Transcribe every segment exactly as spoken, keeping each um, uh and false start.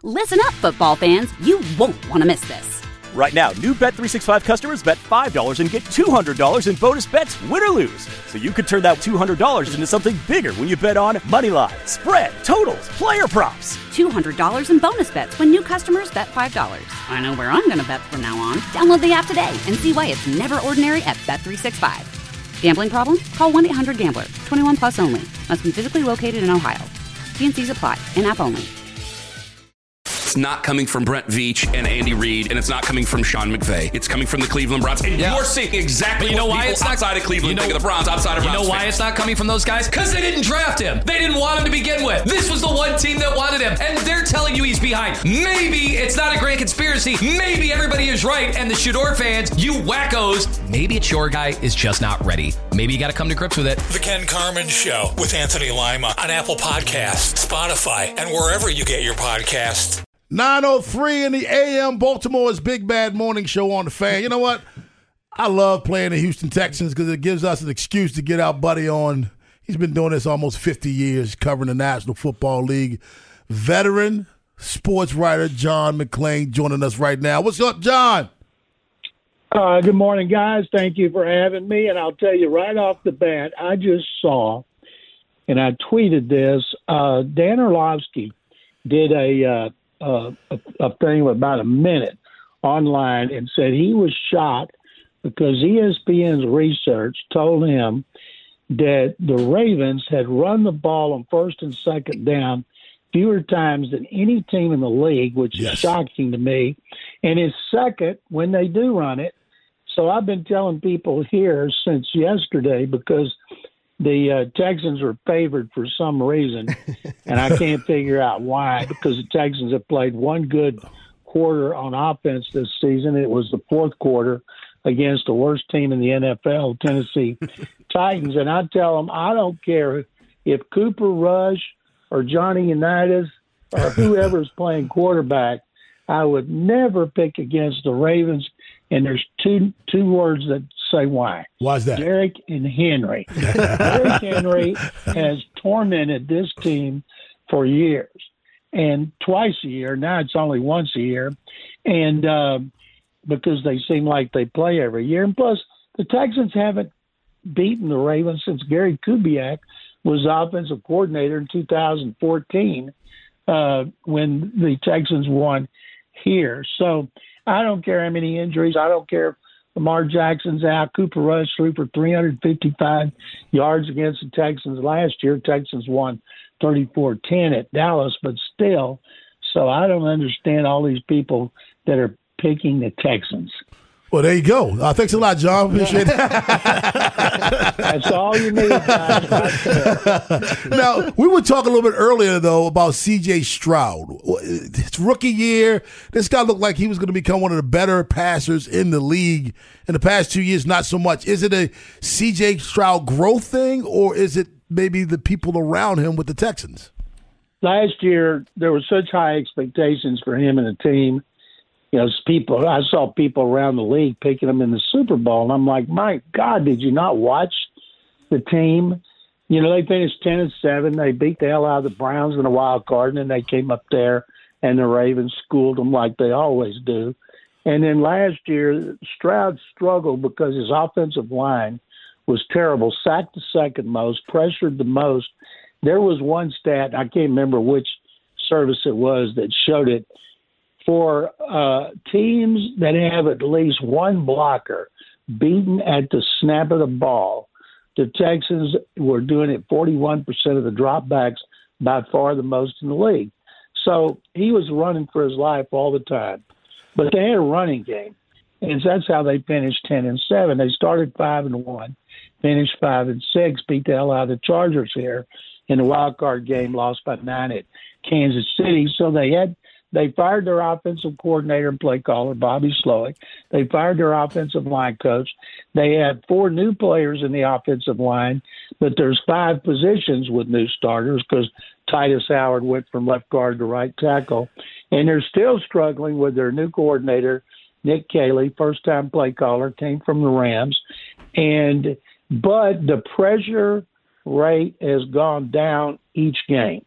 Listen up, football fans. You won't want to miss this. Right now, new Bet three sixty-five customers bet five dollars and get two hundred dollars in bonus bets, win or lose. So you could turn that two hundred dollars into something bigger when you bet on money line, spread, totals, player props. two hundred dollars in bonus bets when new customers bet five dollars. I know where I'm going to bet from now on. Download the app today and see why it's never ordinary at Bet three sixty-five. Gambling problem? Call one eight hundred gambler. twenty-one plus only. Must be physically located in Ohio. T and C's apply. In-app only. It's not coming from Brent Veach and Andy Reid, and it's not coming from Sean McVay. It's coming from the Cleveland Browns. And yeah. you're seeing exactly you know what why people it's not, outside of Cleveland you know, think of the Browns, outside of You Browns know why fans. it's not coming from those guys? Because they didn't draft him. They didn't want him to begin with. This was the one team that wanted him, and they're telling you he's behind. Maybe it's not a grand conspiracy. Maybe everybody is right, and the Shador fans, you wackos, maybe it's your guy is just not ready. Maybe you got to come to grips with it. The Ken Carman Show with Anthony Lima on Apple Podcasts, Spotify, and wherever you get your podcasts. nine oh three in the A M, Baltimore's Big Bad Morning Show on the Fan. You know what? I love playing the Houston Texans because it gives us an excuse to get our buddy on. He's been doing this almost fifty years, covering the National Football League. Veteran sports writer John McClain joining us right now. What's up, John? Uh, good morning, guys. Thank you for having me. And I'll tell you right off the bat, I just saw, and I tweeted this, uh, Dan Orlovsky did a uh, Uh, a, a thing of about a minute online and said he was shocked because E S P N's research told him that the Ravens had run the ball on first and second down fewer times than any team in the league, which yes. is shocking to me. And it's second when they do run it. So I've been telling people here since yesterday because the uh, Texans are favored for some reason, and I can't figure out why, because the Texans have played one good quarter on offense this season. It was the fourth quarter against the worst team in the N F L, Tennessee Titans. And I tell them, I don't care if Cooper Rush or Johnny Unitas or whoever's playing quarterback, I would never pick against the Ravens. And there's two two words that say why. Why's that? Derrick and Henry. Derrick Henry has tormented this team for years, and twice a year. Now it's only once a year, and uh, because they seem like they play every year. And plus, the Texans haven't beaten the Ravens since Gary Kubiak was offensive coordinator in two thousand fourteen uh, when the Texans won here. So I don't care how many injuries. I don't care if Lamar Jackson's out. Cooper Rush threw for three hundred fifty-five yards against the Texans last year. Texans won thirty-four ten at Dallas, but still. So I don't understand all these people that are picking the Texans. Well, there you go. Uh, thanks a lot, John. Appreciate that. That's all you need, guys. Now, we were talking a little bit earlier, though, about C J Stroud. His rookie year, this guy looked like he was going to become one of the better passers in the league. In the past two years, not so much. Is it a C J Stroud growth thing, or is it maybe the people around him with the Texans? Last year, there were such high expectations for him and the team. You know, people. I saw people around the league picking him in the Super Bowl, and I'm like, my God, did you not watch the team? You know, they finished ten and seven. They beat the hell out of the Browns in a wild card, and then they came up there, and the Ravens schooled them like they always do. And then last year, Stroud struggled because his offensive line was terrible, sacked the second most, pressured the most. There was one stat, I can't remember which service it was, that showed it. For uh, teams that have at least one blocker beaten at the snap of the ball, the Texans were doing it forty-one percent of the dropbacks, by far the most in the league. So he was running for his life all the time. But they had a running game, and that's how they finished ten and seven. They started five and one, finished five and six, beat the hell out of the Chargers here in the wild card game, lost by nine at Kansas City. So they had. They fired their offensive coordinator and play caller, Bobby Slowick. They fired their offensive line coach. They had four new players in the offensive line, but there's five positions with new starters because Titus Howard went from left guard to right tackle. And they're still struggling with their new coordinator, Nick Caley, first-time play caller, came from the Rams. And but the pressure rate has gone down each game.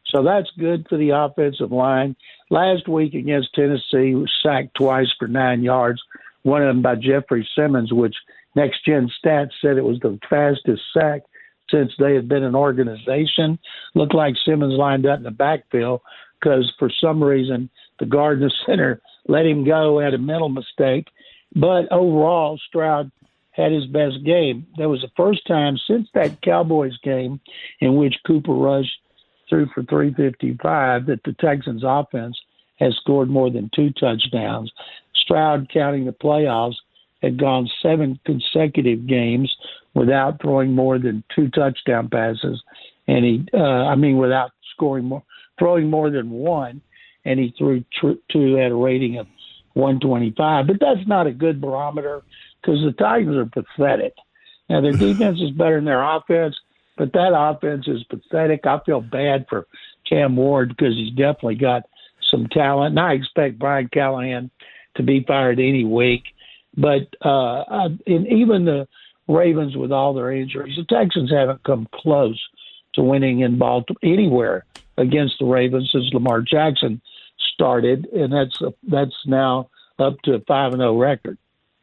So that's good for the offensive line. Last week against Tennessee, was sacked twice for nine yards, one of them by Jeffrey Simmons, which Next Gen Stats said it was the fastest sack since they had been an organization. Looked like Simmons lined up in the backfield because for some reason the guard in the center let him go, had a mental mistake. But overall, Stroud had his best game. That was the first time since that Cowboys game in which Cooper Rush threw for three fifty-five that the Texans offense has scored more than two touchdowns. Stroud, counting the playoffs, had gone seven consecutive games without throwing more than two touchdown passes. And he, uh, I mean, without scoring more, throwing more than one. And he threw tr- two at a rating of one twenty-five. But that's not a good barometer because the Titans are pathetic. Now, their defense is better than their offense, but that offense is pathetic. I feel bad for Cam Ward because he's definitely got some talent. And I expect Brian Callahan to be fired any week. But uh, and even the Ravens, with all their injuries, the Texans haven't come close to winning in Baltimore anywhere against the Ravens since Lamar Jackson started, and that's that's now up to a five and zero record.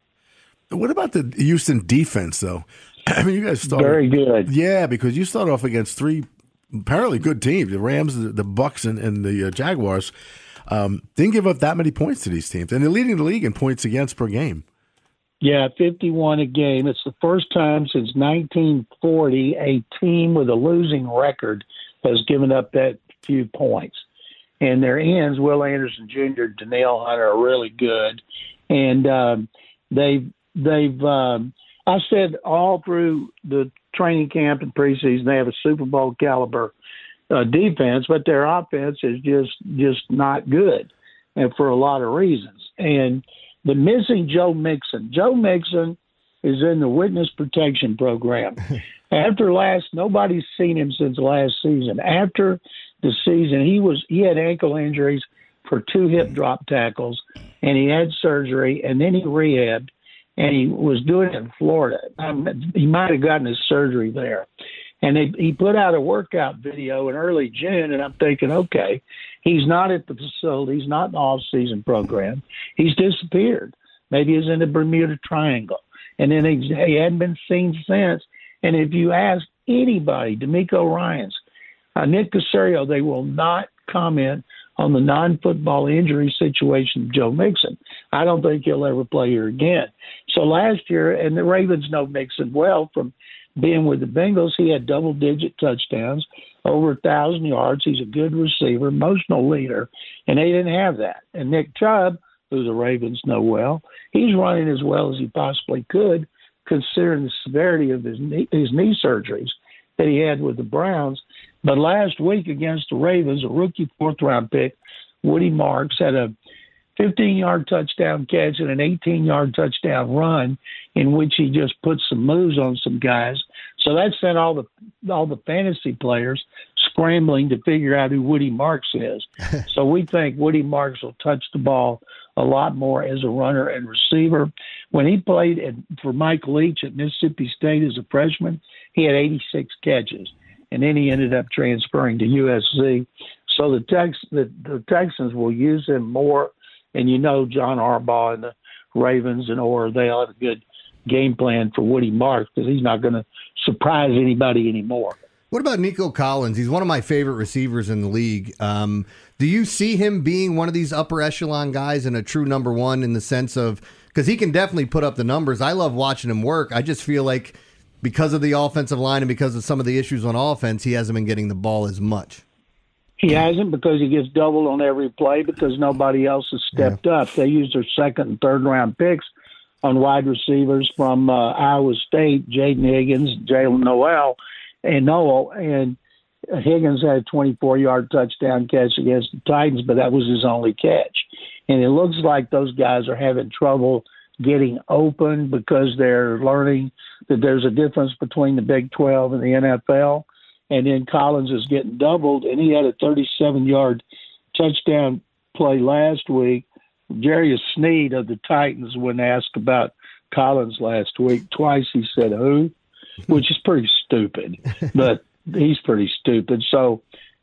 What about the Houston defense, though? I mean, you guys started very good. Yeah, because you start off against three apparently good teams: the Rams, the, the Bucks, and, and the uh, Jaguars. Um, didn't give up that many points to these teams, and they're leading the league in points against per game. Yeah, fifty-one a game. It's the first time since nineteen forty a team with a losing record has given up that few points. And their ends, Will Anderson Junior, Danielle Hunter, are really good. And um, they've, they've um, I said all through the training camp and preseason, they have a Super Bowl caliber uh, defense, but their offense is just, just not good, and for a lot of reasons. And the missing Joe Mixon. Joe Mixon is in the witness protection program. After last, nobody's seen him since last season. After the season, he was he had ankle injuries for two hip drop tackles, and he had surgery, and then he rehabbed, and he was doing it in Florida. Um, he might have gotten his surgery there. And they, he put out a workout video in early June, and I'm thinking, okay, he's not at the facility. He's not in the off-season program. He's disappeared. Maybe he's in the Bermuda Triangle. And then he, he hadn't been seen since. And if you ask anybody, D'Amico Ryans, uh, Nick Caserio, they will not comment on the non-football injury situation of Joe Mixon. I don't think he'll ever play here again. So last year, and the Ravens know Mixon well from being with the Bengals, he had double-digit touchdowns, over a thousand yards. He's a good receiver, emotional leader, and they didn't have that. And Nick Chubb, who the Ravens know well, he's running as well as he possibly could, considering the severity of his knee, his knee surgeries that he had with the Browns. But last week against the Ravens, a rookie fourth-round pick, Woody Marks, had a fifteen-yard touchdown catch and an eighteen-yard touchdown run in which he just put some moves on some guys. So that sent all the all the fantasy players scrambling to figure out who Woody Marks is. So we think Woody Marks will touch the ball a lot more as a runner and receiver. When he played at, for Mike Leach at Mississippi State as a freshman, he had eighty-six catches, and then he ended up transferring to U S C. So the Tex the, the Texans will use him more. And you know John Harbaugh and the Ravens and or they'll have a good game plan for Woody Marks because he's not going to surprise anybody anymore. What about Nico Collins? He's one of my favorite receivers in the league. Um, do you see him being one of these upper echelon guys and a true number one in the sense of – because he can definitely put up the numbers. I love watching him work. I just feel like because of the offensive line and because of some of the issues on offense, he hasn't been getting the ball as much. He hasn't because he gets doubled on every play because nobody else has stepped yeah. up. They used their second and third round picks on wide receivers from uh, Iowa State, Jaden Higgins, Jalen Noel, and Noel. And Higgins had a twenty-four-yard touchdown catch against the Titans, but that was his only catch. And it looks like those guys are having trouble getting open because they're learning that there's a difference between the Big twelve and the N F L. And then Collins is getting doubled, and he had a thirty-seven-yard touchdown play last week. Jarius Sneed of the Titans, when asked about Collins last week, twice he said who, which is pretty stupid, but he's pretty stupid. So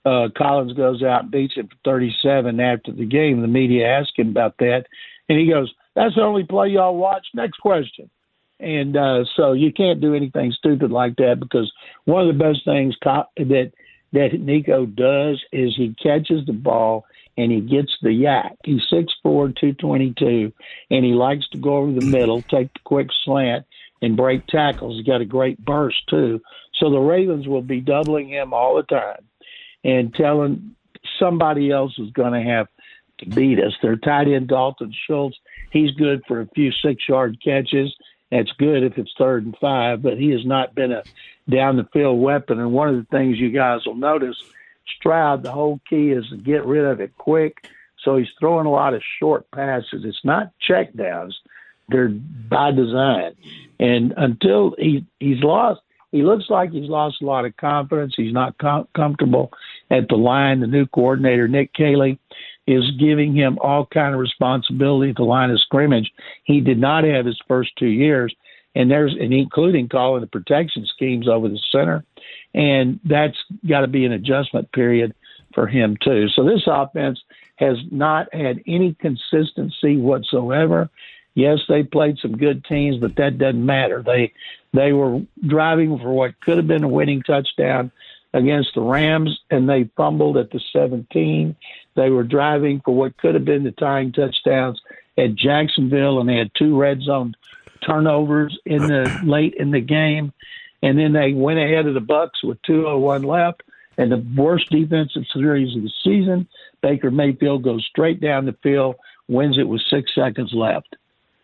uh, Collins goes out and beats him for thirty-seven after the game. The media asked him about that, and he goes, "That's the only play y'all watch. Next question." And uh, so you can't do anything stupid like that, because one of the best things co- that that Nico does is he catches the ball and he gets the yak. He's six four, two twenty-two, and he likes to go over the middle, take the quick slant, and break tackles. He's got a great burst, too. So the Ravens will be doubling him all the time and telling somebody else is going to have to beat us. Their tight end, Dalton Schultz, he's good for a few six-yard catches. That's good if it's third and five, but he has not been a down-the-field weapon. And one of the things you guys will notice, Stroud, the whole key is to get rid of it quick. So he's throwing a lot of short passes. It's not check downs. They're by design. And until he he's lost, he looks like he's lost a lot of confidence. He's not com- comfortable at the line. The new coordinator, Nick Caley, is giving him all kind of responsibility at the line of scrimmage. He did not have his first two years, and there's and including calling the protection schemes over the center, and that's got to be an adjustment period for him too. So this offense has not had any consistency whatsoever. Yes, they played some good teams, but that doesn't matter. They they were driving for what could have been a winning touchdown against the Rams, and they fumbled at the seventeen. They were driving for what could have been the tying touchdowns at Jacksonville, and they had two red zone turnovers in the late in the game. And then they went ahead of the Bucs with two oh one left, and the worst defensive series of the season. Baker Mayfield goes straight down the field, wins it with six seconds left.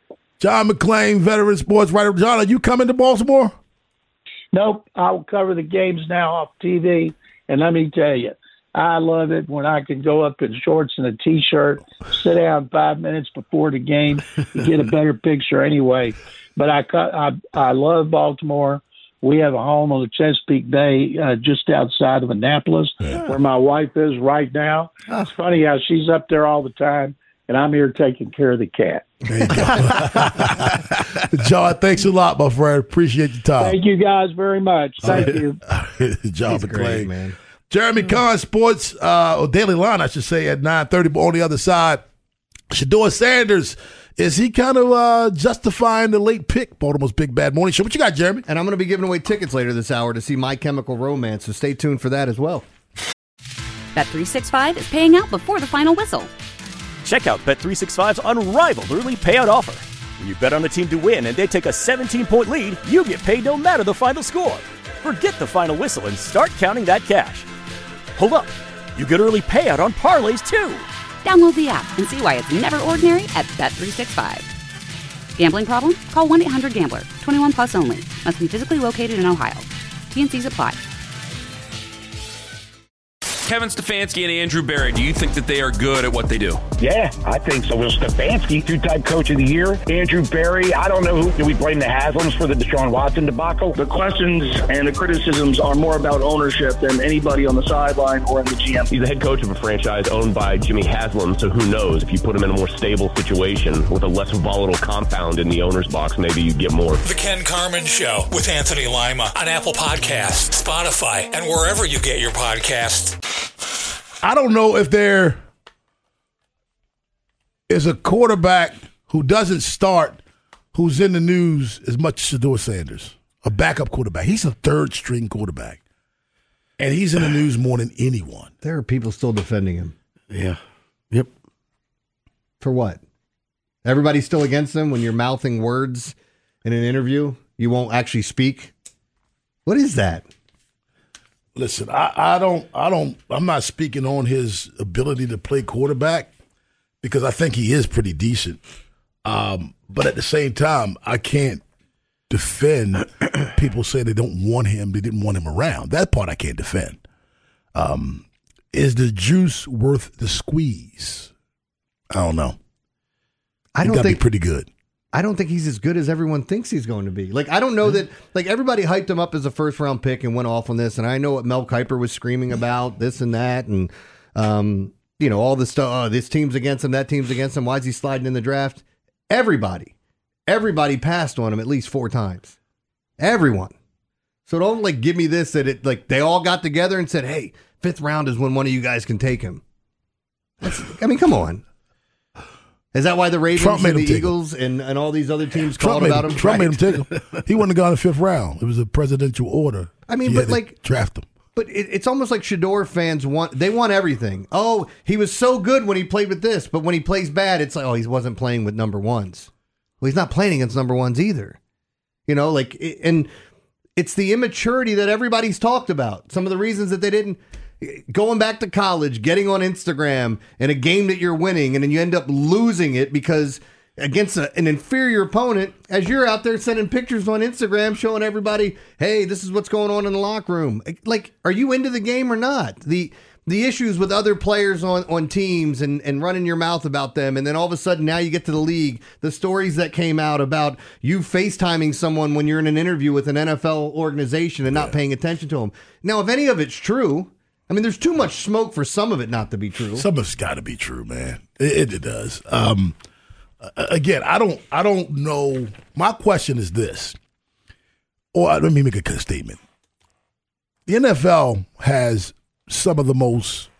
John McClain, veteran sports writer. John, are you coming to Baltimore? Nope. I'll cover the games now off T V, and let me tell you, I love it when I can go up in shorts and a T-shirt, sit down five minutes before the game, to get a better picture anyway. But I, I, I love Baltimore. We have a home on the Chesapeake Bay uh, just outside of Annapolis, yeah. where my wife is right now. Oh. It's funny how she's up there all the time, and I'm here taking care of the cat. There you go. John, thanks a lot, my friend. Appreciate your time. Thank you guys very much. Thank right. you. John McClain, man. Jeremy Kahn, Sports, uh, or Daily Line, I should say, at nine thirty. But on the other side, Shedeur Sanders, is he kind of uh, justifying the late pick, Baltimore's Big Bad Morning Show? What you got, Jeremy? And I'm going to be giving away tickets later this hour to see My Chemical Romance, so stay tuned for that as well. Bet three sixty-five is paying out before the final whistle. Check out Bet three sixty-five's unrivaled early payout offer. When you bet on a team to win and they take a seventeen-point lead, you get paid no matter the final score. Forget the final whistle and start counting that cash. Hold up. You get early payout on parlays, too. Download the app and see why it's never ordinary at Bet three sixty-five. Gambling problem? Call one eight hundred gambler. twenty-one plus only. Must be physically located in Ohio. T N Cs apply. Kevin Stefanski and Andrew Berry, do you think that they are good at what they do? Yeah, I think so. Will Stefanski, two-time coach of the year. Andrew Berry, I don't know who. Do we blame the Haslams for the Deshaun Watson debacle? The questions and the criticisms are more about ownership than anybody on the sideline or in the G M. He's the head coach of a franchise owned by Jimmy Haslam, so who knows? If you put him in a more stable situation with a less volatile compound in the owner's box, maybe you get more. The Ken Carman Show with Anthony Lima on Apple Podcasts, Spotify, and wherever you get your podcasts. I don't know if there is a quarterback who doesn't start who's in the news as much as Shedeur Sanders, a backup quarterback. He's a third-string quarterback, and he's in the news more than anyone. There are people still defending him. Yeah. Yep. For what? Everybody's still against him when you're mouthing words in an interview? You won't actually speak? What is that? Listen, I, I don't, I don't, I'm not speaking on his ability to play quarterback because I think he is pretty decent. Um, but at the same time, I can't defend people saying they don't want him, they didn't want him around. That part I can't defend. Um, is the juice worth the squeeze? I don't know. I don't think think be pretty good. I don't think he's as good as everyone thinks he's going to be. Like, I don't know that, like, everybody hyped him up as a first round pick and went off on this. And I know what Mel Kiper was screaming about, this and that. And, um, you know, all this stuff. Oh, this team's against him, that team's against him. Why is he sliding in the draft? Everybody, everybody passed on him at least four times. Everyone. So don't, like, give me this that it, like, they all got together and said, hey, Fifth round is when one of you guys can take him. That's, I mean, come on. Is that why the Ravens Trump made and the him take Eagles and, and all these other teams Trump called made about him, him? Trump Right. made him take him. He wouldn't have gone in the fifth round. It was a presidential order. I mean, He but had to like draft him. But it, it's almost like Shedeur fans want they want everything. Oh, he was so good when he played with this, but when he plays bad, it's like, oh, he wasn't playing with number ones. Well, he's not playing against number ones either. You know, like, it, and it's the immaturity that everybody's talked about. Some of the reasons that they didn't. Going back to college, getting on Instagram in a game that you're winning, and then you end up losing it because against a, an inferior opponent, as you're out there sending pictures on Instagram showing everybody, hey, this is what's going on in the locker room. Like, are you into the game or not? The the issues with other players on, on teams and, and running your mouth about them, and then all of a sudden now you get to the league, the stories that came out about you FaceTiming someone when you're in an interview with an N F L organization and not yeah. paying attention to them. Now, if any of it's true, I mean, there's too much smoke for some of it not to be true. Some of it's got to be true, man. It, it does. Um, again, I don't. I don't know. My question is this, or let me make a statement. The N F L has some of the most,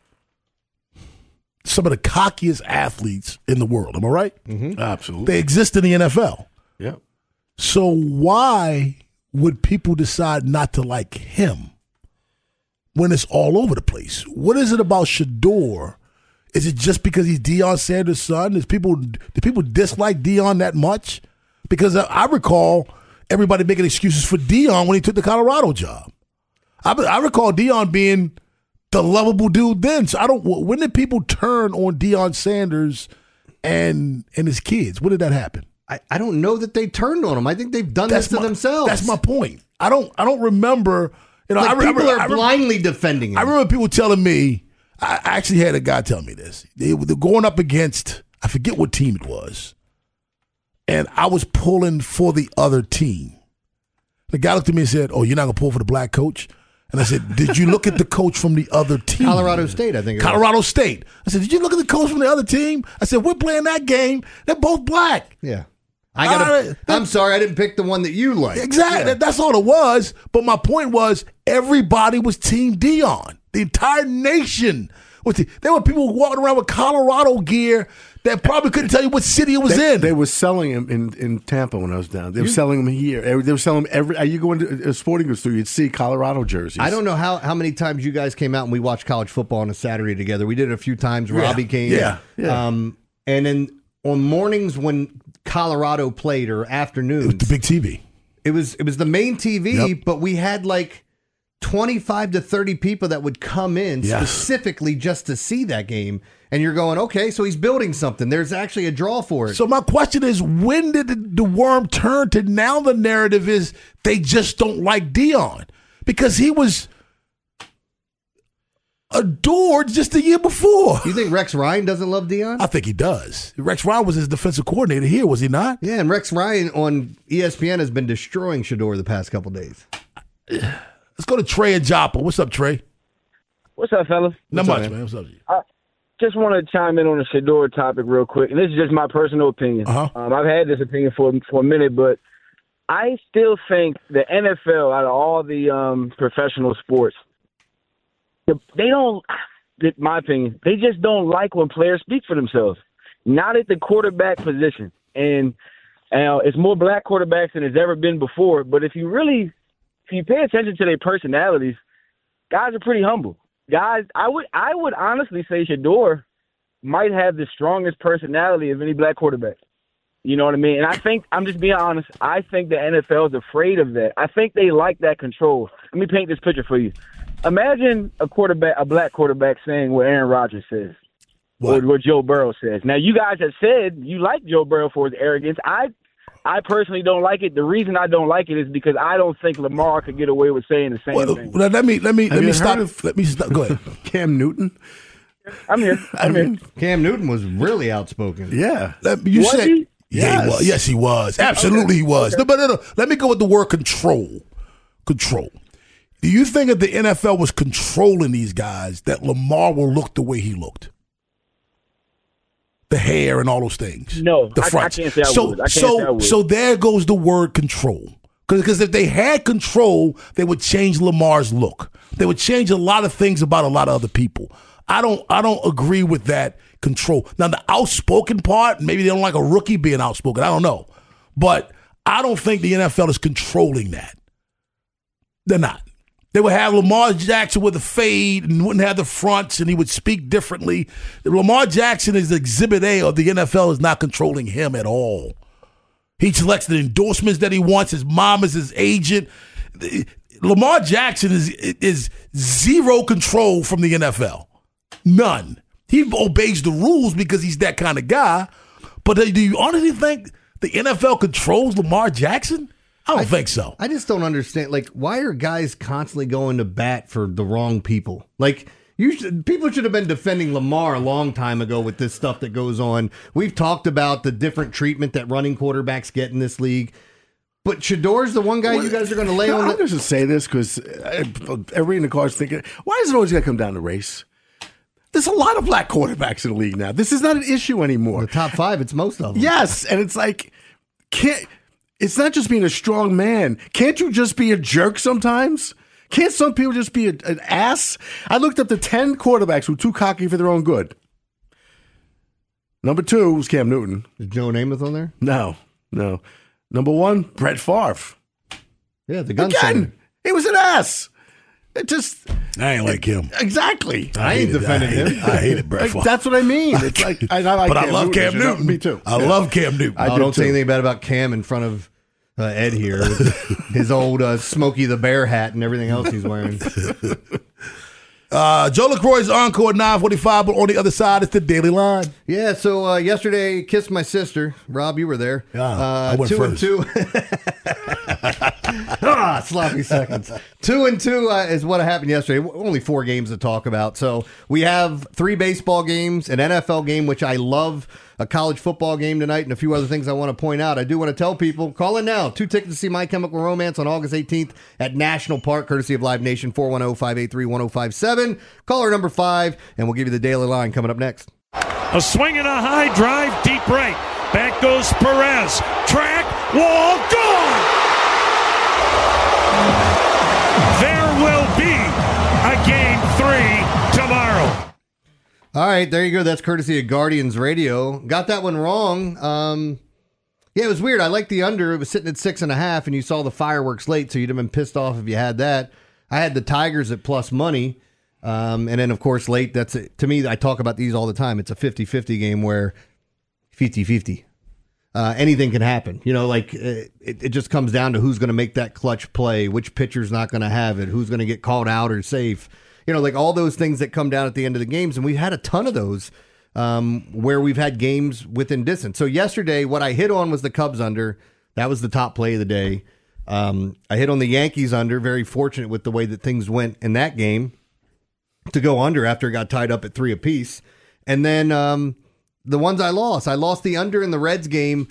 some of the cockiest athletes in the world. Am I right? Mm-hmm. Absolutely. They exist in the N F L. Yeah. So why would people decide not to like him when it's all over the place? What is it about Shedeur? Is it just because he's Deion Sanders' son? Is people do people dislike Deion that much? Because I recall everybody making excuses for Deion when he took the Colorado job. I, I recall Deion being the lovable dude then. So I don't. When did people turn on Deion Sanders and and his kids? When did that happen? I, I don't know that they turned on him. I think they've done that's this to my, themselves. That's my point. I don't. I don't remember. You know, like I, people I, are I, blindly I, defending him. I remember people telling me. I actually had a guy tell me this. They were going up against, I forget what team it was, and I was pulling for the other team. The guy looked at me and said, "Oh, you're not going to pull for the black coach?" And I said, "Did you look at the coach from the other team?" Colorado State, I think. It Colorado was. State. I said, "Did you look at the coach from the other team?" I said, "We're playing that game. They're both black." Yeah. I gotta, uh, I'm sorry, I didn't pick the one that you like. Exactly. Yeah. That's all it was. But my point was, everybody was Team Deion. The entire nation was. The, there were people walking around with Colorado gear that probably couldn't tell you what city it was they, in. They were selling him in, in Tampa when I was down. They were you, selling him here. They were selling him every. You go into a sporting goods store, you'd see Colorado jerseys. I don't know how, how many times you guys came out and we watched college football on a Saturday together. We did it a few times. Yeah. Robbie came. Yeah. yeah. Um, and then on mornings when Colorado played or afternoons, it was the big T V. It was it was the main T V, yep. but we had like twenty-five to thirty people that would come in yes. specifically just to see that game. And you're going, okay, so he's building something. There's actually a draw for it. So my question is, when did the, the worm turn to now the narrative is they just don't like Deion? Because he was adored just the year before. You think Rex Ryan doesn't love Deion? I think he does. Rex Ryan was his defensive coordinator here, was he not? Yeah, and Rex Ryan on E S P N has been destroying Shedeur the past couple days. Let's go to Trey and Joppa. What's up, Trey? What's up, fellas? Not What's much, up, man? man. What's up to you? I just want to chime in on the Shedeur topic real quick, and this is just my personal opinion. Uh-huh. Um, I've had this opinion for for a minute, but I still think the N F L, out of all the um, professional sports, they don't, in my opinion, they just don't like when players speak for themselves. Not at the quarterback position. And uh, it's more black quarterbacks than it's ever been before. But if you really, if you pay attention to their personalities, guys are pretty humble. Guys, I would, I would honestly say Shedeur might have the strongest personality of any black quarterback. You know what I mean? And I think, I'm just being honest, I think the N F L is afraid of that. I think they like that control. Let me paint this picture for you. Imagine a quarterback, a black quarterback, saying what Aaron Rodgers says, what? or what Joe Burrow says. Now, you guys have said you like Joe Burrow for his arrogance. I, I personally don't like it. The reason I don't like it is because I don't think Lamar could get away with saying the same well, thing. Well, let me let me Have let me you stop. heard of- Let me stop. Go ahead. Cam Newton. I'm here. I'm I mean, here. Cam Newton was really outspoken. Yeah. Let, you Was said, he? Yeah, he was. Yes, he was. Absolutely, Okay. he was. Okay. No, but no, no. Let me go with the word control. Control. Do you think if the N F L was controlling these guys, that Lamar will look the way he looked? The hair and all those things. No, the I- I front. can't say I so, would. I can't so, say I would. so there goes the word control. Because if they had control, they would change Lamar's look. They would change a lot of things about a lot of other people. I don't I don't agree with that control. Now, the outspoken part, maybe they don't like a rookie being outspoken. I don't know. But I don't think the N F L is controlling that. They're not. They would have Lamar Jackson with a fade and wouldn't have the fronts, and he would speak differently. Lamar Jackson is exhibit A of the N F L is not controlling him at all. He selects the endorsements that he wants. His mom is his agent. Lamar Jackson is is zero control from the N F L. None. He obeys the rules because he's that kind of guy. But do you honestly think the N F L controls Lamar Jackson? I don't I, think so. I just don't understand. Like, why are guys constantly going to bat for the wrong people? Like, you should, people should have been defending Lamar a long time ago with this stuff that goes on. We've talked about the different treatment that running quarterbacks get in this league. But Shador's the one guy well, you guys are going to lay no, on. I'm just to say this because everybody in the car is thinking, why is it always got to come down to race? There's a lot of black quarterbacks in the league now. This is not an issue anymore. The top five, it's most of them. Yes, and it's like, can't. It's not just being a strong man. Can't you just be a jerk sometimes? Can't some people just be a, an ass? I looked up the ten quarterbacks who were too cocky for their own good. Number two was Cam Newton. Is Joe Namath on there? No, no. Number one, Brett Favre. Yeah, the gunslinger. Again, he was an ass. It just... I ain't like him. Exactly. I, I ain't defending him. I hated Brett Favre. That's what I mean. It's like, I, I like but Cam I love Newton. Cam Newton. Me too. I yeah. love Cam Newton. I, I don't say anything bad about Cam in front of uh, Ed here. His old uh, Smokey the Bear hat and everything else he's wearing. Uh, Joe LaCroix's Encore at nine forty-five, but on the other side, it's the Daily Line. Yeah, so uh, yesterday, kissed my sister. Rob, you were there. Yeah, uh, I went two first. and two. ah, sloppy seconds. Two and two uh, is what happened yesterday. Only four games to talk about. So we have three baseball games, an N F L game, which I love, a college football game tonight, and a few other things I want to point out. I do want to tell people, call in now. Two tickets to see My Chemical Romance on August eighteenth at National Park, courtesy of Live Nation, four one zero, five eight three, one zero five seven. Caller number five, and we'll give you the Daily Line coming up next. A swing and a high drive, deep right. Back goes Perez. Track, wall, gone! There will be a game three tomorrow. All right, there you go. That's courtesy of Guardians Radio. Got that one wrong. Um, yeah, it was weird. I liked the under. It was sitting at six and a half, and you saw the fireworks late, so you'd have been pissed off if you had that. I had the Tigers at plus money. Um, and then, of course, late, that's it. To me, I talk about these all the time. It's a fifty-fifty game where fifty-fifty. Uh, anything can happen. You know, like it, it just comes down to who's going to make that clutch play, which pitcher's not going to have it, who's going to get called out or safe. You know, like all those things that come down at the end of the games. And we've had a ton of those um, where we've had games within distance. So yesterday, what I hit on was the Cubs under. That was the top play of the day. Um, I hit on the Yankees under. Very fortunate with the way that things went in that game to go under after it got tied up at three apiece. And then um, the ones I lost, I lost the under in the Reds game.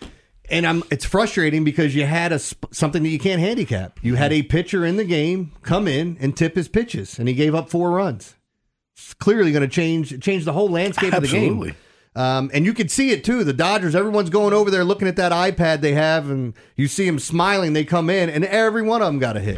And I'm it's frustrating because you had a something that you can't handicap. You had a pitcher in the game come in and tip his pitches, and he gave up four runs. It's clearly going to change change the whole landscape Absolutely. of the game. Um, and you could see it, too. The Dodgers, everyone's going over there looking at that iPad they have, and you see them smiling. They come in, and every one of them got a hit.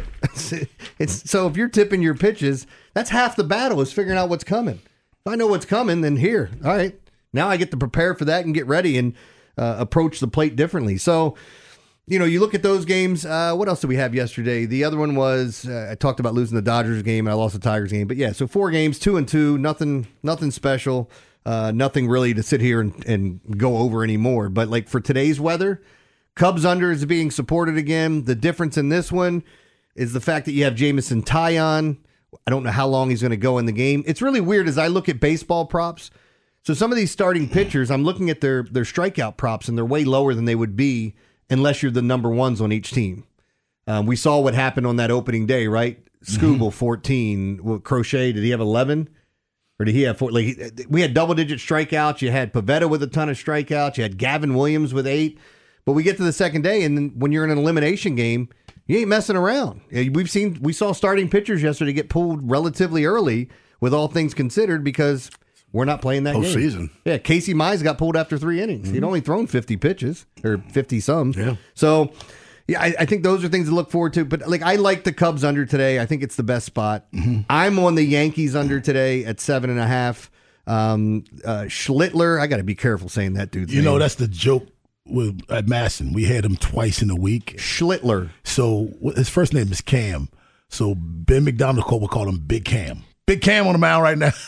it's So if you're tipping your pitches, that's half the battle is figuring out what's coming. If I know what's coming, then here. All right. Now I get to prepare for that and get ready and uh, approach the plate differently. So, you know, you look at those games. Uh, what else did we have yesterday? The other one was, uh, I talked about losing the Dodgers game, and I lost the Tigers game. But, yeah, so four games, two and two, nothing, nothing special. Uh, nothing really to sit here and, and go over anymore. But like for today's weather, Cubs under is being supported again. The difference in this one is the fact that you have Jameson Taillon. I don't know how long he's going to go in the game. It's really weird as I look at baseball props. So some of these starting pitchers, I'm looking at their their strikeout props, and they're way lower than they would be unless you're the number ones on each team. Um, we saw what happened on that opening day, right? Skubal, mm-hmm. fourteen. Well, Crochet, did he have eleven? Or did he have four? Like, we had double-digit strikeouts. You had Pivetta with a ton of strikeouts. You had Gavin Williams with eight. But we get to the second day, and then when you're in an elimination game, you ain't messing around. We've seen, we saw starting pitchers yesterday get pulled relatively early, with all things considered, because we're not playing that Postseason. game. Season. Yeah, Casey Mize got pulled after three innings. Mm-hmm. He'd only thrown fifty pitches, or fifty some. Yeah. So, Yeah, I, I think those are things to look forward to. But like, I like the Cubs under today. I think it's the best spot. Mm-hmm. I'm on the Yankees under today at seven and a half. Um, uh, Schlittler, I got to be careful saying that dude's You name. know, that's the joke with at Masson. We had him twice in a week. Schlittler. So his first name is Cam. So Ben McDonald will call him Big Cam. Big Cam on the mound right now.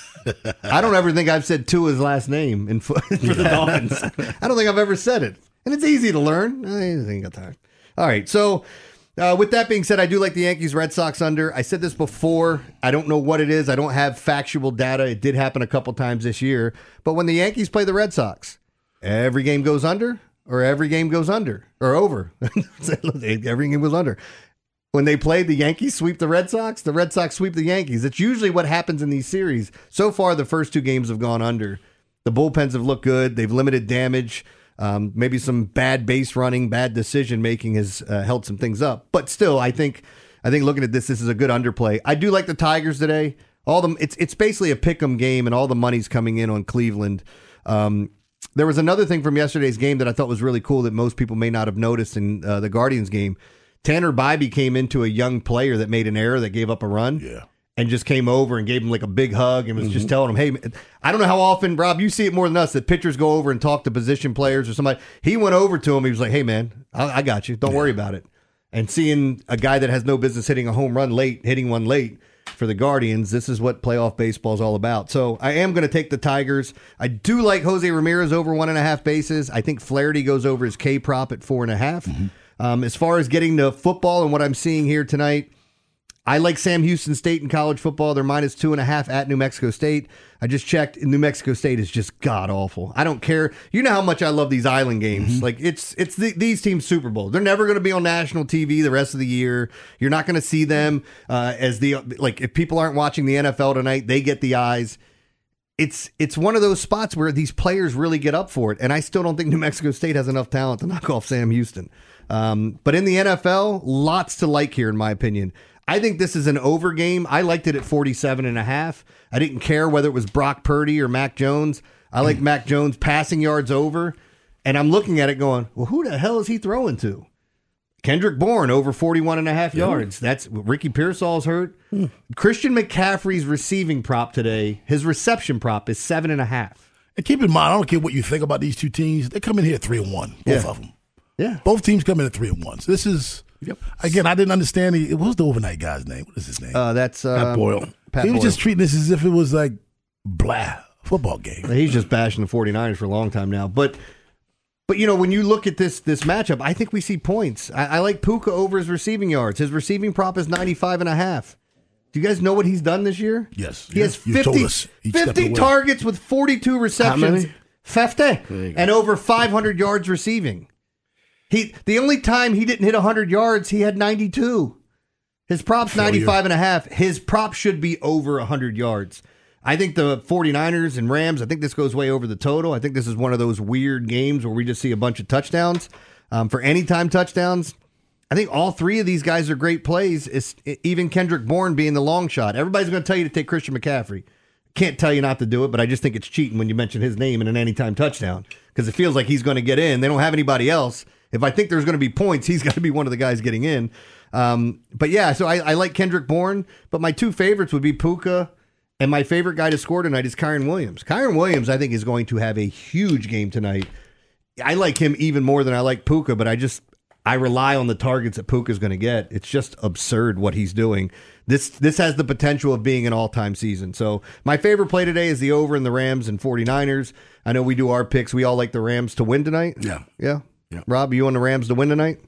I don't ever think I've said Tua's last name in for, for the Dolphins. I don't think I've ever said it. And it's easy to learn. I ain't got time. All right, so uh, with that being said, I do like the Yankees Red Sox under. I said this before. I don't know what it is. I don't have factual data. It did happen a couple times this year. But when the Yankees play the Red Sox, every game goes under or every game goes under or over. Every game goes under. When they play, the Yankees sweep the Red Sox, the Red Sox sweep the Yankees. It's usually what happens in these series. So far, the first two games have gone under. The bullpens have looked good. They've limited damage. Um, maybe some bad base running, bad decision making has uh, held some things up. But still, I think I think looking at this, this is a good underplay. I do like the Tigers today. All the it's it's basically a pick'em game, and all the money's coming in on Cleveland. Um, there was another thing from yesterday's game that I thought was really cool that most people may not have noticed in uh, the Guardians game. Tanner Bybee came into a young player that made an error that gave up a run. Yeah. And just came over and gave him like a big hug and was mm-hmm. just telling him, hey, I don't know how often, Rob, you see it more than us, that pitchers go over and talk to position players or somebody. He went over to him. He was like, hey, man, I, I got you. Don't yeah. worry about it. And seeing a guy that has no business hitting a home run late, hitting one late for the Guardians, this is what playoff baseball is all about. So I am going to take the Tigers. I do like Jose Ramirez over one and a half bases. I think Flaherty goes over his K prop at four and a half. Mm-hmm. Um, as far as getting to football and what I'm seeing here tonight, I like Sam Houston State in college football. They're minus two and a half at New Mexico State. I just checked. New Mexico State is just god awful. I don't care. You know how much I love these island games. Mm-hmm. Like it's it's the, these teams' Super Bowl. They're never going to be on national T V the rest of the year. You're not going to see them uh, as the like. If people aren't watching the N F L tonight, they get the eyes. It's it's one of those spots where these players really get up for it, and I still don't think New Mexico State has enough talent to knock off Sam Houston. Um, but in the N F L, lots to like here, in my opinion. I think this is an over game. I liked it at forty-seven and a half. I didn't care whether it was Brock Purdy or Mac Jones. I like Mac Jones passing yards over. And I'm looking at it going, well, who the hell is he throwing to? Kendrick Bourne over forty-one and a half yards. That's Ricky Pearsall's hurt. Hmm. Christian McCaffrey's receiving prop today, his reception prop is seven and a half. And keep in mind, I don't care what you think about these two teams. They come in here three and one, both yeah. of them. Yeah. Both teams come in at three and one. So this is, yep. again, I didn't understand. The, what was the overnight guy's name? What is his name? Uh, that's uh, Pat Boyle. Pat he was Boyle. just treating this as if it was like, blah, football game. He's just bashing the 49ers for a long time now. But, but you know, when you look at this this matchup, I think we see points. I, I like Puka over his receiving yards. His receiving prop is ninety-five and a half. Do you guys know what he's done this year? Yes. He has You told fifty, us. He stepped fifty away. targets with forty-two receptions. fifty. you go. And over five hundred yards receiving. He the only time he didn't hit one hundred yards, he had ninety-two. His prop's Failure. ninety-five and a half. His prop should be over one hundred yards. I think the 49ers and Rams, I think this goes way over the total. I think this is one of those weird games where we just see a bunch of touchdowns. Um, for anytime touchdowns, I think all three of these guys are great plays, it's, even Kendrick Bourne being the long shot. Everybody's going to tell you to take Christian McCaffrey. Can't tell you not to do it, but I just think it's cheating when you mention his name in an anytime touchdown because it feels like he's going to get in. They don't have anybody else. If I think there's going to be points, he's got to be one of the guys getting in. Um, but yeah, so I, I like Kendrick Bourne, but my two favorites would be Puka, and my favorite guy to score tonight is Kyron Williams. Kyron Williams, I think, is going to have a huge game tonight. I like him even more than I like Puka, but I just I rely on the targets that Puka's going to get. It's just absurd what he's doing. This this has the potential of being an all-time season. So my favorite play today is the over in the Rams and 49ers. I know we do our picks. We all like the Rams to win tonight. Yeah. Yeah. Yeah. Rob, you want the Rams to win tonight?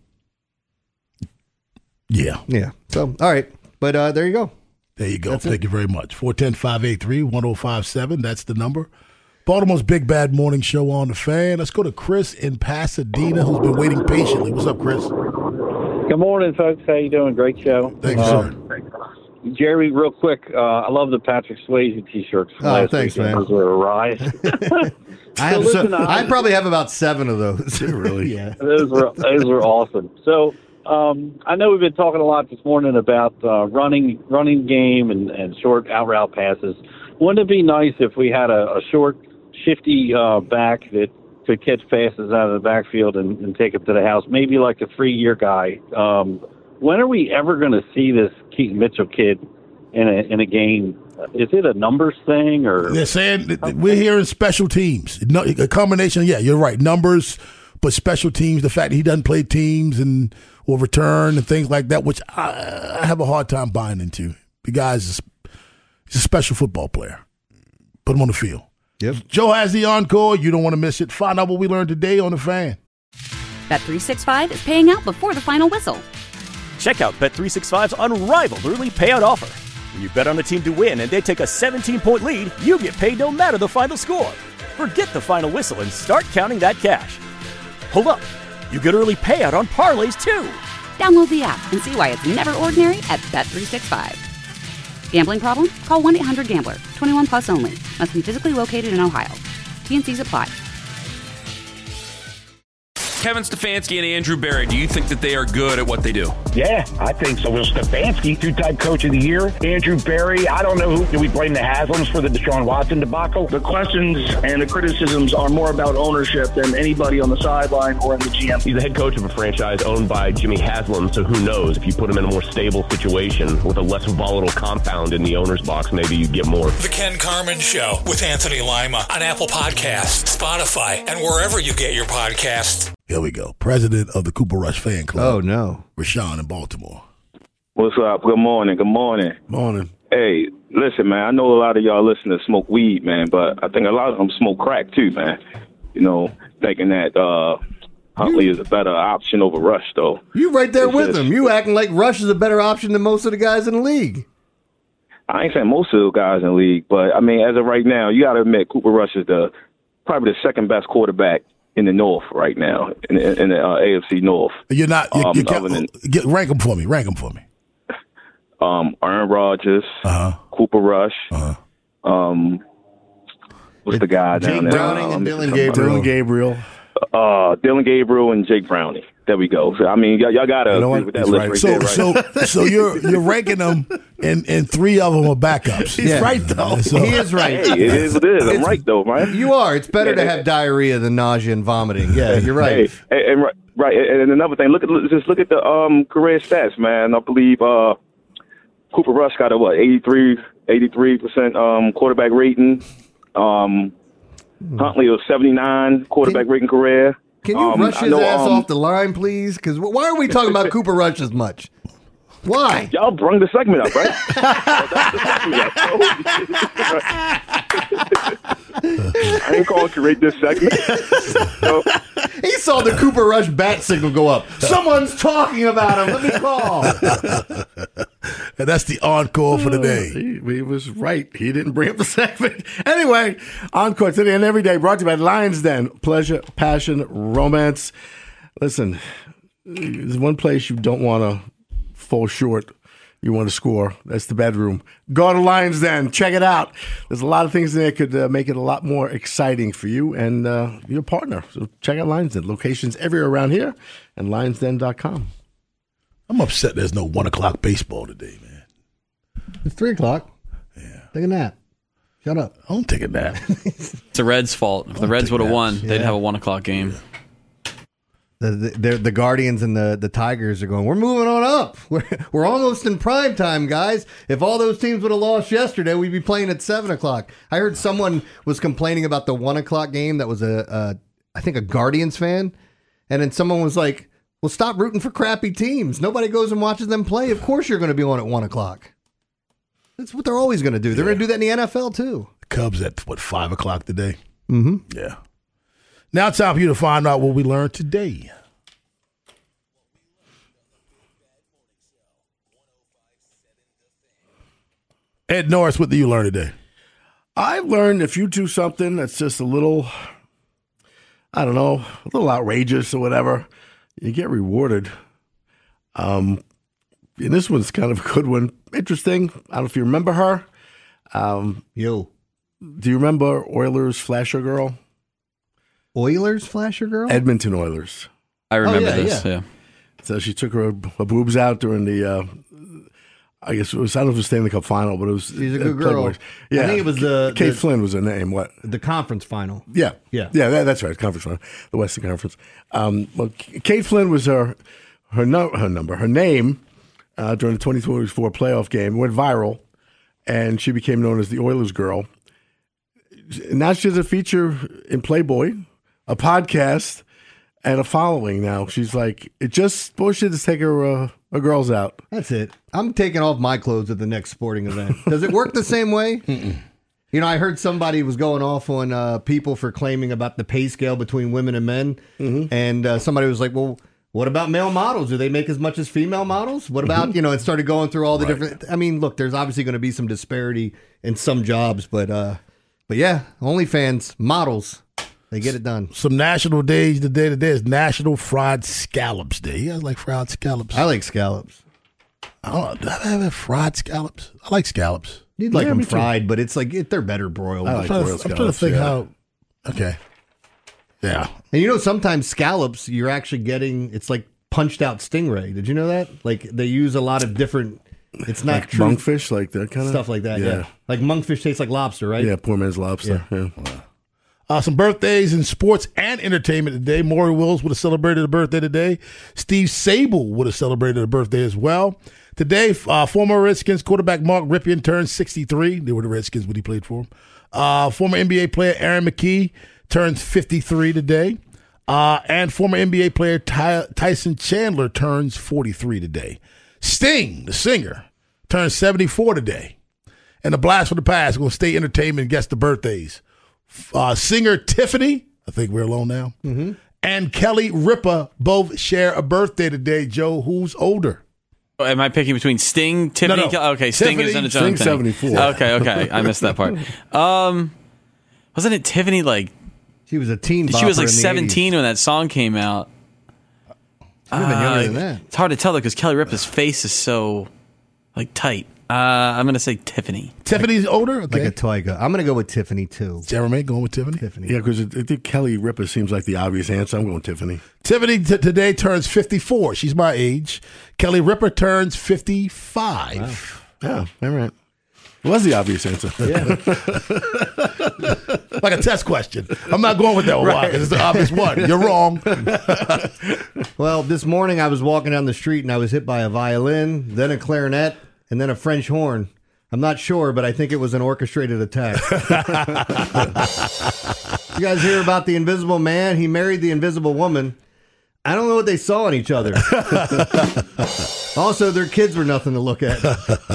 Yeah. Yeah. So, all right. But uh, there you go. There you go. That's Thank it. you very much. four one zero, five eight three, one zero five seven. That's the number. Baltimore's Big Bad Morning Show on the Fan. Let's go to Chris in Pasadena, who's been waiting patiently. What's up, Chris? Good morning, folks. How you doing? Great show. Thanks, uh, sir. Jerry, real quick, uh, I love the Patrick Swayze T-shirts. From Oh, last thanks, weekend. man. Those were a rise. I, have listen, so, I- I probably have about seven of those. Really? Yeah. those were those were awesome. So um, I know we've been talking a lot this morning about uh, running running game and, and short out route passes. Wouldn't it be nice if we had a, a short, shifty uh, back that could catch passes out of the backfield and, and take it to the house, maybe like a three-year guy. Um, when are we ever going to see this Keaton Mitchell kid in a in a game? Is it a numbers thing or? They're saying that we're hearing special teams. No, a combination. Yeah, you're right. Numbers, but special teams. The fact that he doesn't play teams and or return and things like that, which I, I have a hard time buying into. The guy's a, he's a special football player. Put him on the field. Yep. Joe has the encore. You don't want to miss it. Find out what we learned today on The Fan. Bet three sixty-five is paying out before the final whistle. Check out Bet three sixty-five's unrivaled early payout offer. When you bet on a team to win and they take a seventeen-point lead, you get paid no matter the final score. Forget the final whistle and start counting that cash. Hold up. You get early payout on parlays, too. Download the app and see why it's never ordinary at Bet three sixty-five. Gambling problem? Call one eight hundred gambler. twenty-one plus only. Must be physically located in Ohio. T N Cs apply. Kevin Stefanski and Andrew Berry, do you think that they are good at what they do? Yeah, I think so. Will Stefanski, two-time coach of the year. Andrew Berry, I don't know who. Do we blame the Haslams for the Deshaun Watson debacle? The questions and the criticisms are more about ownership than anybody on the sideline or in the G M. He's the head coach of a franchise owned by Jimmy Haslam, so who knows? If you put him in a more stable situation with a less volatile compound in the owner's box, maybe you get more. The Ken Carman Show with Anthony Lima on Apple Podcasts, Spotify, and wherever you get your podcasts. Here we go. President of the Cooper Rush fan club. Oh, no. Rashawn in Baltimore. What's up? Good morning. Good morning. Morning. Hey, listen, man, I know a lot of y'all listen to smoke weed, man, but I think a lot of them smoke crack, too, man. You know, thinking that uh, Huntley is a better option over Rush, though. You right there It's with just- him. You acting like Rush is a better option than most of the guys in the league. I ain't saying most of the guys in the league, but, I mean, as of right now, you got to admit Cooper Rush is the probably the second-best quarterback in the North right now, in, in, in the uh, A F C North. You're not. You, Um, you can't, other than- get, rank them for me. Rank them for me. Um, Aaron Rodgers, uh-huh. Cooper Rush, uh-huh. um, what's the guy Jake down there? Browning and Um, Dylan Gabriel. Dylan Gabriel. Uh, Dylan Gabriel and Jake Browning. There we go. So, I mean, y'all, y'all got to You know agree what? with that He's list right. right, So, there, right? so, so you're you're ranking them, and and three of them are backups. He's Yeah. right, though. So- He is right. Hey, it is what it is. I'm It's- right, though, right? You are. It's better to have diarrhea than nausea and vomiting. Yeah, you're right. Hey, and, and right, right, and another thing, look at just look at the um career stats, man. I believe uh Cooper Rush got a what eighty-three percent um quarterback rating. Um, Huntley was seventy-nine quarterback Can- rating career. Can you Um, rush I his know, ass um, off the line, please? Because why are we talking about Cooper Rush as much? Why? Y'all brung the segment up, right? I ain't calling create this segment. So, He saw the Cooper Rush bat signal go up. Someone's talking about him. Let me call. and that's the encore for the day. He, he was right. He didn't bring up the segment. Anyway, Encore today and every day brought to you by Lions Den. Pleasure, passion, romance. Listen, there's one place you don't want to fall short. You want to score. That's the bedroom. Go to Lions Den. Check it out. There's a lot of things in there that could uh, make it a lot more exciting for you and uh, your partner. So check out Lions Den. Locations everywhere around here and lions den dot com. I'm upset there's no one o'clock baseball today, man. It's three o'clock. Yeah. Take a nap. Shut up. I don't take a nap. It's the Reds' fault. If the Reds would have won, they'd Yeah. have a one o'clock game. The, the, the Guardians and the, the Tigers are going, we're moving on up. We're, we're almost in prime time, guys. If all those teams would have lost yesterday, we'd be playing at seven o'clock. I heard someone was complaining about the one o'clock game that was, a, a I think, a Guardians fan. And then someone was like, well, stop rooting for crappy teams. Nobody goes and watches them play. Of course you're going to be on at one o'clock. That's what they're always going to do. They're going to do that in the N F L, too. The Cubs at, what, five o'clock today? Mm-hmm. Yeah. Now it's time for you to find out what we learned today. Ed Norris, what did you learn today? I've learned if you do something that's just a little, I don't know, a little outrageous or whatever, you get rewarded. Um, and this one's kind of a good one. Interesting. I don't know if you remember her. Um, Yo. Do you remember Oilers Flasher Girl? Oilers Flasher Girl? Edmonton Oilers. I remember Oh, yeah, this, yeah. yeah. So she took her, her boobs out during the uh, I guess it was, I don't know if it was Stanley Cup final, but it was. She's a uh, good girl. Playboys. Yeah. I think it was the. Kate the, Flynn was her name. What? The conference final. Yeah. Yeah. Yeah, that, that's right. Conference final. The Western Conference. Um, well, Kate Flynn was her her, no, her number, her name uh, during the twenty twenty-four playoff game. Went viral, and she became known as the Oilers girl. Now she has a feature in Playboy, a podcast, and a following now. She's like, it just bullshit to take her, uh, her girls out. That's it. I'm taking off my clothes at the next sporting event. Does it work the same way? Mm-mm. You know, I heard somebody was going off on uh, people for claiming about the pay scale between women and men. Mm-hmm. And uh, somebody was like, well, what about male models? Do they make as much as female models? What about, mm-hmm. you know, it started going through all the right. different. I mean, look, there's obviously going to be some disparity in some jobs, but, uh, but yeah, OnlyFans models. They get it done. Some national days today. Today is National Fried Scallops Day. You guys like fried scallops? I like scallops. I don't know. Do I have fried scallops? I like scallops. You'd like yeah, them fried, but it's like it, they're better broiled. I like I'm, trying to, I'm trying to think yeah. how. Okay. Yeah. And you know, sometimes scallops, you're actually getting, it's like punched out stingray. Did you know that? Like they use a lot of different. It's not like true. monkfish, like that kind of stuff like that. Yeah. yeah. Like monkfish tastes like lobster, right? Yeah, poor man's lobster. Yeah. yeah. Uh, some birthdays in sports and entertainment today. Maury Wills would have celebrated a birthday today. Steve Sable would have celebrated a birthday as well. Today, uh, former Redskins quarterback Mark Rypien turns sixty-three. They were the Redskins when he played for them. Uh, former N B A player Aaron McKee turns fifty-three today. Uh, and former N B A player Ty- Tyson Chandler turns forty-three today. Sting, the singer, turns seventy-four today. And the Blast from the Past, going to stay entertainment and guess the birthdays. Uh, singer Tiffany, I think we're alone now, mm-hmm. and Kelly Ripa both share a birthday today. Joe, who's older? Oh, am I picking between Sting, Tiffany? No, no. Okay, Sting Tiffany, is on its own thing. seventy-four. Okay, okay. I missed that part. Um, wasn't it Tiffany like... She was a teen bopper She was like in the seventeen eighties. when that song came out. She would have been younger Uh, than that. It's hard to tell, though, because Kelly Ripa's face is so, like, tight. Uh, I'm going to say Tiffany. Tiffany's older? Okay. Like a toiga. I'm going to go with Tiffany, too. Jeremy going with Tiffany? Tiffany. Yeah, because I think Kelly Ripa seems like the obvious answer. I'm going Tiffany. Tiffany t- today turns fifty-four. She's my age. Kelly Ripa turns fifty-five. Wow. Yeah, all right. Was the obvious answer. Yeah. Like a test question. I'm not going with that one. Right. It's the obvious one. You're wrong. Well, this morning I was walking down the street and I was hit by a violin, then a clarinet, and then a French horn. I'm not sure, but I think it was an orchestrated attack. You guys hear about the Invisible Man? He married the Invisible Woman. I don't know what they saw in each other. Also, their kids were nothing to look at.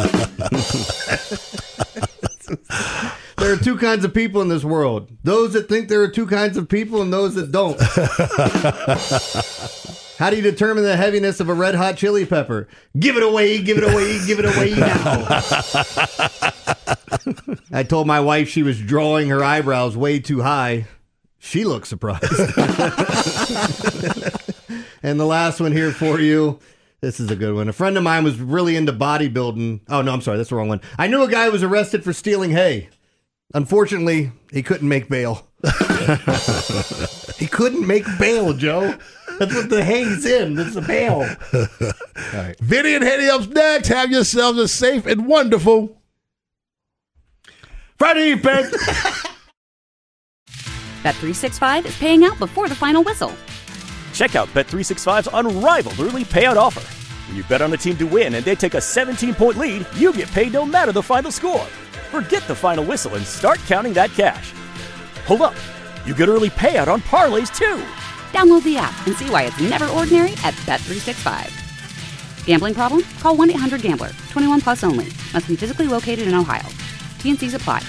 There are two kinds of people in this world. Those that think there are two kinds of people and those that don't. How do you determine the heaviness of a red hot chili pepper? Give it away, give it away, give it away now. I told my wife she was drawing her eyebrows way too high. She looked surprised. And the last one here for you. This is a good one. A friend of mine was really into bodybuilding. Oh, no, I'm sorry. That's the wrong one. I knew a guy who was arrested for stealing hay. Unfortunately, he couldn't make bail. He couldn't make bail, Joe. That's what the hay's in. It's a bail. All right. Vinny and Henny up next. Have yourselves a safe and wonderful Friday evening. Bet three sixty-five is paying out before the final whistle. Check out Bet three sixty-five's unrivaled early payout offer. When you bet on a team to win and they take a seventeen-point lead, you get paid no matter the final score. Forget the final whistle and start counting that cash. Hold up. You get early payout on parlays, too. Download the app and see why it's never ordinary at Bet three sixty-five. Gambling problem? Call one eight hundred gambler. twenty-one plus only. Must be physically located in Ohio. T N Cs apply.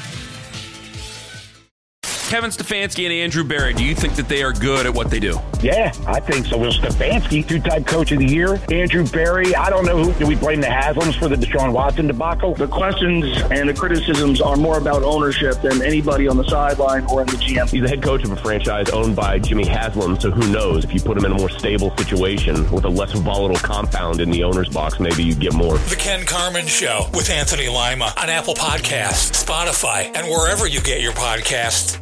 Kevin Stefanski and Andrew Berry, do you think that they are good at what they do? Yeah, I think so. Will Stefanski, two-time coach of the year. Andrew Berry, I don't know who. Do we blame the Haslams for the Deshaun Watson debacle? The questions and the criticisms are more about ownership than anybody on the sideline or in the G M. He's the head coach of a franchise owned by Jimmy Haslam, so who knows? If you put him in a more stable situation with a less volatile compound in the owner's box, maybe you get more. The Ken Carman Show with Anthony Lima on Apple Podcasts, Spotify, and wherever you get your podcasts.